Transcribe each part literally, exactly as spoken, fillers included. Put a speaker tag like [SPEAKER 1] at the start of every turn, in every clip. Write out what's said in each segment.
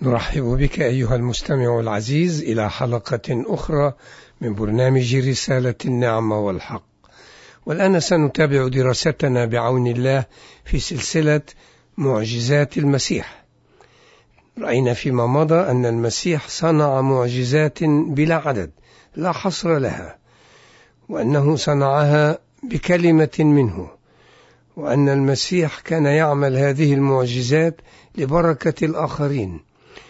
[SPEAKER 1] نرحب بك أيها المستمع العزيز إلى حلقة أخرى من برنامج رسالة النعمة والحق. والآن سنتابع دراستنا بعون الله في سلسلة معجزات المسيح. رأينا فيما مضى أن المسيح صنع معجزات بلا عدد لا حصر لها، وأنه صنعها بكلمة منه، وأن المسيح كان يعمل هذه المعجزات لبركة الآخرين.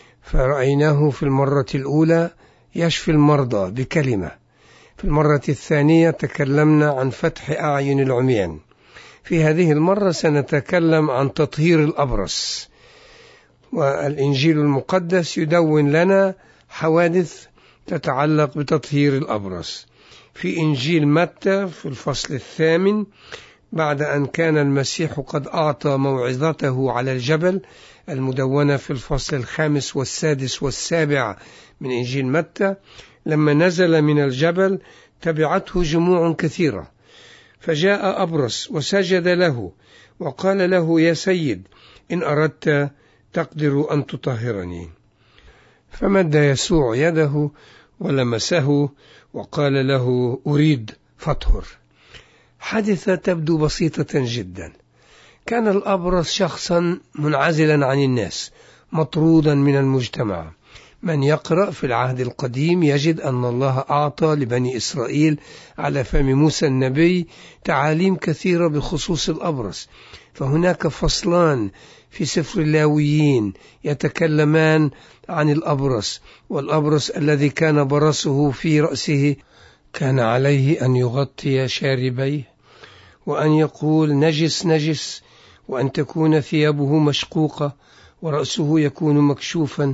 [SPEAKER 1] فرأيناه في المرة الأولى يشفي المرضى بكلمة، في المرة الثانية تكلمنا عن فتح أعين العميان، في هذه المرة سنتكلم عن تطهير الأبرص. والإنجيل المقدس يدون لنا حوادث تتعلق بتطهير الأبرص. في إنجيل متى في الفصل الثامن، بعد أن كان المسيح قد أعطى موعظته على الجبل المدونة في الفصل الخامس والسادس والسابع من إنجيل متى، لما نزل من الجبل تبعته جموع كثيرة، فجاء أبرص وسجد له وقال له: يا سيد، إن أردت تقدر أن تطهرني. فمد يسوع يده ولمسه وقال له: أريد فاطهر. حادثة تبدو بسيطة جدا. كان الأبرص شخصا منعزلا عن الناس، مطرودا من المجتمع. من يقرأ في العهد القديم يجد أن الله أعطى لبني إسرائيل على فم موسى النبي تعاليم كثيرة بخصوص الأبرص، فهناك فصلان في سفر اللاويين يتكلمان عن الأبرص. والأبرص الذي كان برصه في رأسه كان عليه أن يغطي شاربيه، وأن يقول: نجس نجس، وأن تكون ثيابه مشقوقة ورأسه يكون مكشوفا.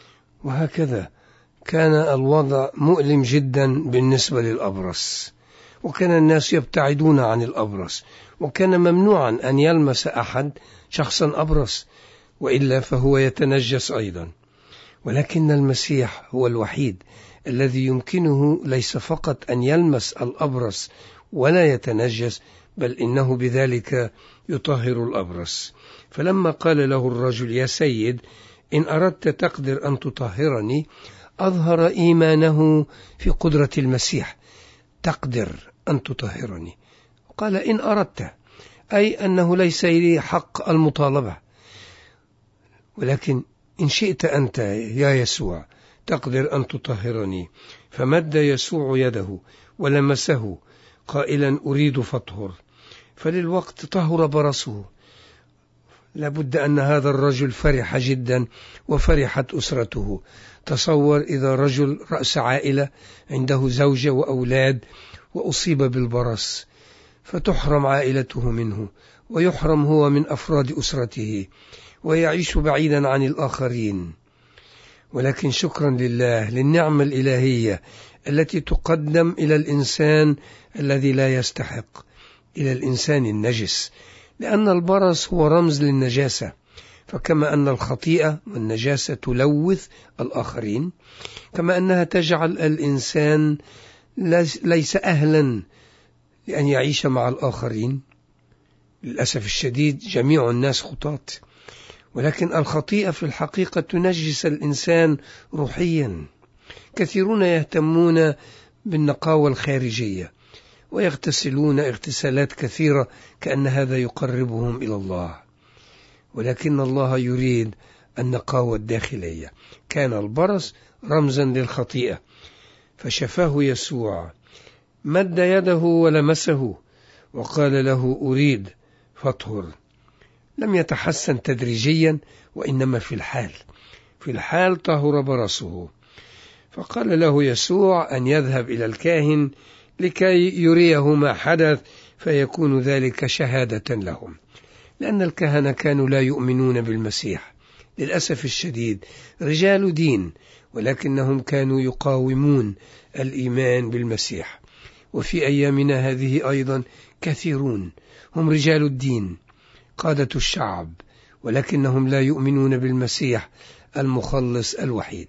[SPEAKER 1] وهكذا كان الوضع مؤلم جدا بالنسبة للأبرص، وكان الناس يبتعدون عن الأبرص، وكان ممنوعا أن يلمس أحد شخصا أبرص، وإلا فهو يتنجس أيضا. ولكن المسيح هو الوحيد الذي يمكنه ليس فقط أن يلمس الأبرص ولا يتنجس، بل إنه بذلك يطهر الأبرص. فلما قال له الرجل: يا سيد، إن أردت تقدر أن تطهرني، أظهر إيمانه في قدرة المسيح. تقدر أن تطهرني، قال: إن أردت، أي أنه ليس لي حق المطالبة، ولكن إن شئت أنت يا يسوع تقدر أن تطهرني. فمد يسوع يده ولمسه قائلا: أريد فاطهر. فللوقت طهر برصه. لابد أن هذا الرجل فرح جدا وفرحت أسرته. تصور إذا رجل رأس عائلة عنده زوجة وأولاد وأصيب بالبرص، فتحرم عائلته منه، ويحرم هو من أفراد أسرته، ويعيش بعيدا عن الآخرين. ولكن شكرا لله للنعمة الإلهية التي تقدم إلى الإنسان الذي لا يستحق، إلى الإنسان النجس، لأن البرص هو رمز للنجاسة. فكما أن الخطيئة والنجاسة تلوث الآخرين، كما أنها تجعل الإنسان ليس أهلا لأن يعيش مع الآخرين. للأسف الشديد جميع الناس خطاة، ولكن الخطيئة في الحقيقة تنجس الإنسان روحيا. كثيرون يهتمون بالنقاوة الخارجية ويغتسلون اغتسالات كثيرة كأن هذا يقربهم إلى الله، ولكن الله يريد النقاوة الداخلية. كان البرص رمزا للخطيئة، فشفاه يسوع، مد يده ولمسه وقال له: أريد فاطهر. لم يتحسن تدريجيا، وإنما في الحال في الحال طهر برصه. فقال له يسوع أن يذهب إلى الكاهن لكي يريه ما حدث، فيكون ذلك شهادة لهم، لأن الكهنة كانوا لا يؤمنون بالمسيح. للأسف الشديد رجال دين، ولكنهم كانوا يقاومون الإيمان بالمسيح. وفي أيامنا هذه أيضا كثيرون هم رجال الدين، قادة الشعب، ولكنهم لا يؤمنون بالمسيح المخلص الوحيد.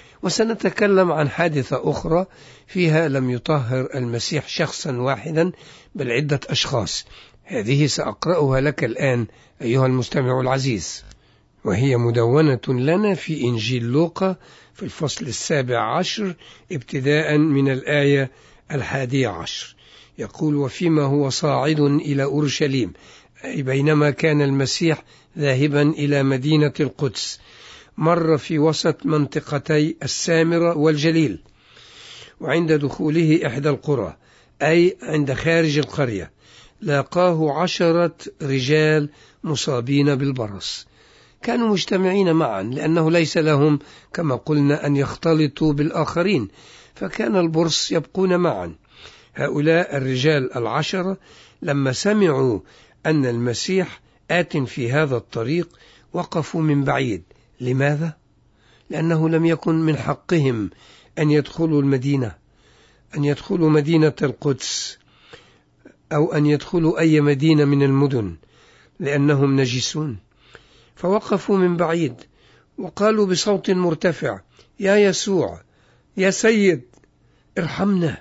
[SPEAKER 1] وسنتكلم عن حادثة أخرى فيها لم يطهر المسيح شخصا واحدا بل عدة أشخاص. هذه سأقرأها لك الآن أيها المستمع العزيز. وهي مدونة لنا في إنجيل لوقا في الفصل السابع عشر ابتداء من الآية الحادية عشر. يقول: وفيما هو صاعد إلى أورشليم، أي بينما كان المسيح ذاهبا إلى مدينة القدس، مر في وسط منطقتي السامرة والجليل، وعند دخوله إحدى القرى، أي عند خارج القرية، لاقاه عشرة رجال مصابين بالبرص. كانوا مجتمعين معا لأنه ليس لهم كما قلنا أن يختلطوا بالآخرين، فكان البرص يبقون معا. هؤلاء الرجال العشرة لما سمعوا أن المسيح آت في هذا الطريق وقفوا من بعيد. لماذا؟ لأنه لم يكن من حقهم أن يدخلوا المدينة، أن يدخلوا مدينة القدس، أو أن يدخلوا أي مدينة من المدن، لأنهم نجسون. فوقفوا من بعيد وقالوا بصوت مرتفع: يا يسوع، يا سيد، ارحمنا.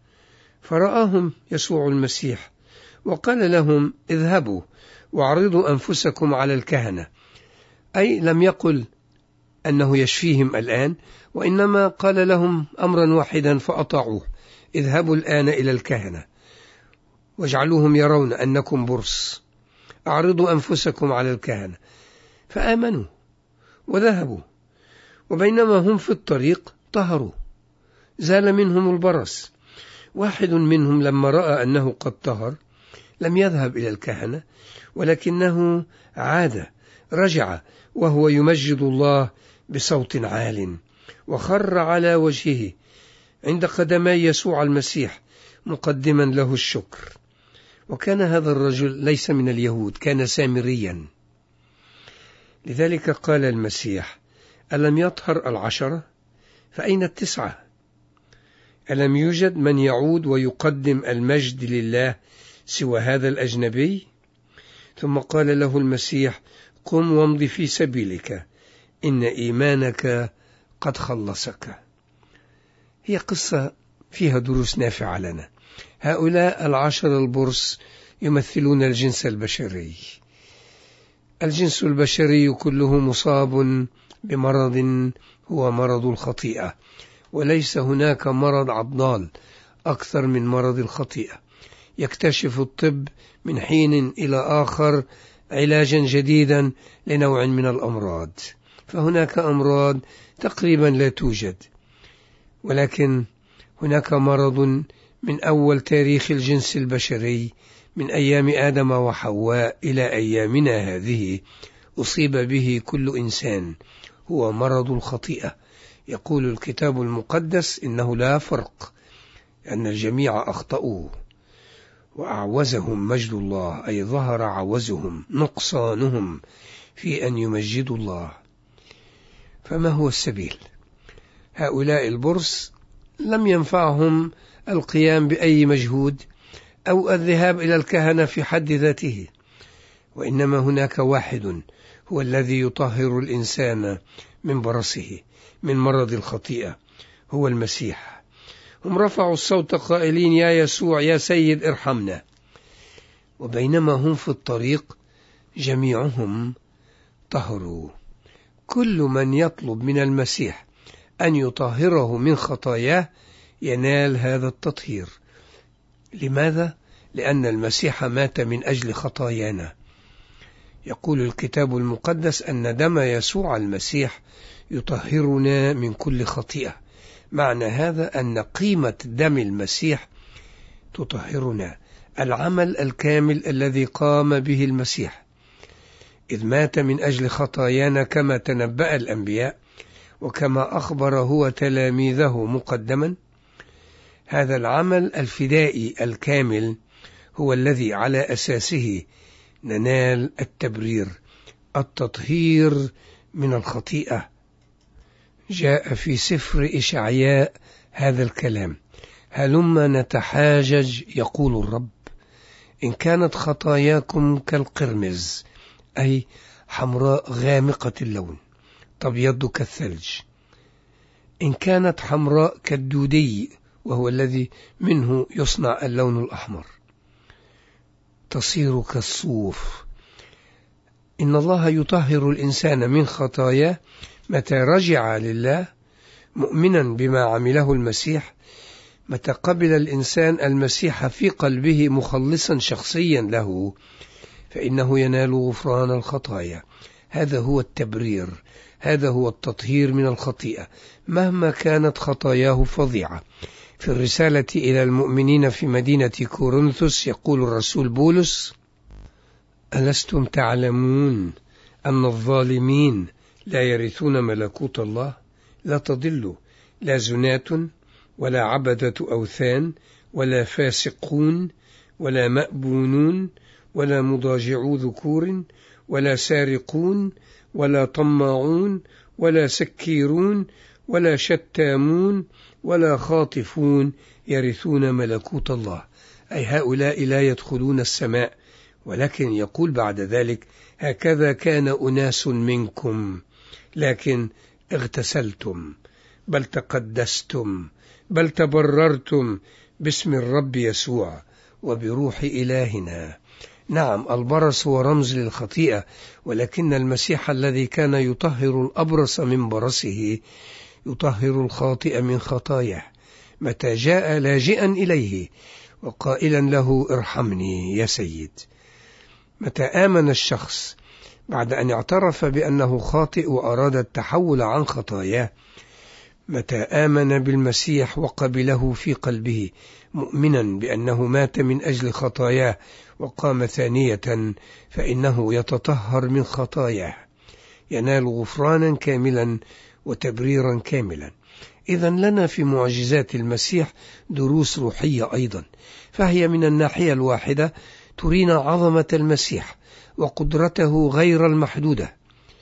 [SPEAKER 1] فرآهم يسوع المسيح وقال لهم: اذهبوا واعرضوا أنفسكم على الكهنة. أي لم يقل أنه يشفيهم الآن، وإنما قال لهم أمرا واحدا فأطاعوه: اذهبوا الآن إلى الكهنة واجعلوهم يرون أنكم برص، أعرضوا أنفسكم على الكهنة. فآمنوا وذهبوا، وبينما هم في الطريق طهروا، زال منهم البرص. واحد منهم لما رأى أنه قد طهر لم يذهب إلى الكهنة، ولكنه عاد، رجع وهو يمجد الله بصوت عال، وخر على وجهه عند قدمي يسوع المسيح مقدما له الشكر. وكان هذا الرجل ليس من اليهود، كان سامريا. لذلك قال المسيح: ألم يطهر العشرة؟ فأين التسعة؟ ألم يوجد من يعود ويقدم المجد لله سوى هذا الأجنبي؟ ثم قال له المسيح: قم وامض في سبيلك، إن إيمانك قد خلصك. هي قصة فيها دروس نافعة لنا. هؤلاء العشر البرص يمثلون الجنس البشري. الجنس البشري كله مصاب بمرض هو مرض الخطيئة، وليس هناك مرض عضال أكثر من مرض الخطيئة. يكتشف الطب من حين إلى آخر علاجا جديدا لنوع من الأمراض، فهناك أمراض تقريبا لا توجد، ولكن هناك مرض من أول تاريخ الجنس البشري، من أيام آدم وحواء إلى أيامنا هذه، أصيب به كل إنسان، هو مرض الخطيئة. يقول الكتاب المقدس إنه لا فرق، أن الجميع أخطأوا وأعوزهم مجد الله، أي ظهر عوزهم، نقصانهم في أن يمجدوا الله. فما هو السبيل؟ هؤلاء البرص لم ينفعهم القيام بأي مجهود أو الذهاب إلى الكهنة في حد ذاته، وإنما هناك واحد هو الذي يطهر الإنسان من برصه، من مرض الخطيئة، هو المسيح. هم رفعوا الصوت قائلين: يا يسوع، يا سيد، ارحمنا. وبينما هم في الطريق جميعهم طهروا. كل من يطلب من المسيح أن يطهره من خطاياه ينال هذا التطهير. لماذا؟ لأن المسيح مات من أجل خطايانا. يقول الكتاب المقدس أن دم يسوع المسيح يطهرنا من كل خطيئة. معنى هذا أن قيمة دم المسيح تطهرنا، العمل الكامل الذي قام به المسيح، إذ مات من أجل خطايانا كما تنبأ الأنبياء وكما أخبر هو تلاميذه مقدما. هذا العمل الفدائي الكامل هو الذي على أساسه ننال التبرير، التطهير من الخطيئة. جاء في سفر إشعياء هذا الكلام: هلما نتحاجج يقول الرب، إن كانت خطاياكم كالقرمز، أي حمراء غامقة اللون، تبيض كالثلج. إن كانت حمراء كالدودي، وهو الذي منه يصنع اللون الأحمر، تصير كالصوف. إن الله يطهر الإنسان من خطاياه متى رجع لله مؤمنا بما عمله المسيح، متى قبل الإنسان المسيح في قلبه مخلصا شخصيا له، فإنه ينال غفران الخطايا. هذا هو التبرير، هذا هو التطهير من الخطيئة مهما كانت خطاياه فظيعة. في الرسالة إلى المؤمنين في مدينة كورنثوس يقول الرسول بولس: ألستم تعلمون أن الظالمين لا يرثون ملكوت الله؟ لا تضلوا، لا زنات ولا عبدة أوثان ولا فاسقون ولا مأبونون ولا مضاجعو ذكور ولا سارقون ولا طماعون ولا سكيرون ولا شتامون ولا خاطفون يرثون ملكوت الله. أي هؤلاء لا يدخلون السماء. ولكن يقول بعد ذلك: هكذا كان أناس منكم، لكن اغتسلتم، بل تقدستم، بل تبررتم باسم الرب يسوع وبروح إلهنا. نعم، البرص هو رمز للخطيئة، ولكن المسيح الذي كان يطهر الأبرص من برصه يطهر الخاطئ من خطاياه، متى جاء لاجئا إليه وقائلا له: ارحمني يا سيد. متى آمن الشخص بعد أن اعترف بأنه خاطئ وأراد التحول عن خطاياه، متى آمن بالمسيح وقبله في قلبه مؤمنا بأنه مات من أجل خطاياه وقام ثانية، فإنه يتطهر من خطاياه، ينال غفرانا كاملا وتبريرا كاملا. إذن لنا في معجزات المسيح دروس روحية أيضا، فهي من الناحية الواحدة ترينا عظمة المسيح وقدرته غير المحدودة،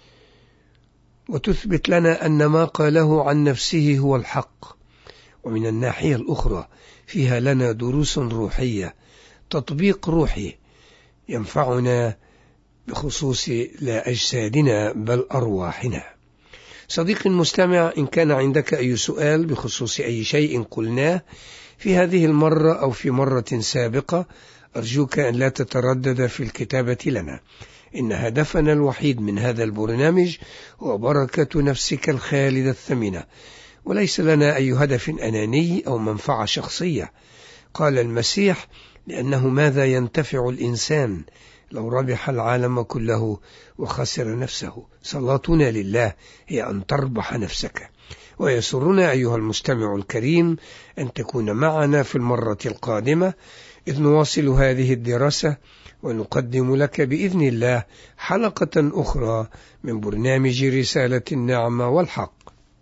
[SPEAKER 1] وتثبت لنا أن ما قاله عن نفسه هو الحق. ومن الناحية الأخرى فيها لنا دروس روحية، تطبيق روحي ينفعنا بخصوص لا أجسادنا بل أرواحنا. صديقي المستمع، إن كان عندك أي سؤال بخصوص أي شيء قلناه في هذه المرة أو في مرة سابقة، أرجوك أن لا تتردد في الكتابة لنا. إن هدفنا الوحيد من هذا البرنامج هو بركة نفسك الخالدة الثمينة، وليس لنا أي هدف أناني أو منفعة شخصية. قال المسيح: لأنه ماذا ينتفع الإنسان لو ربح العالم كله وخسر نفسه؟ صلاتنا لله هي أن تربح نفسك. ويسرنا أيها المستمع الكريم أن تكون معنا في المرة القادمة إذ نواصل هذه الدراسة ونقدم لك بإذن الله حلقة أخرى من برنامج رسالة النعمة والحق.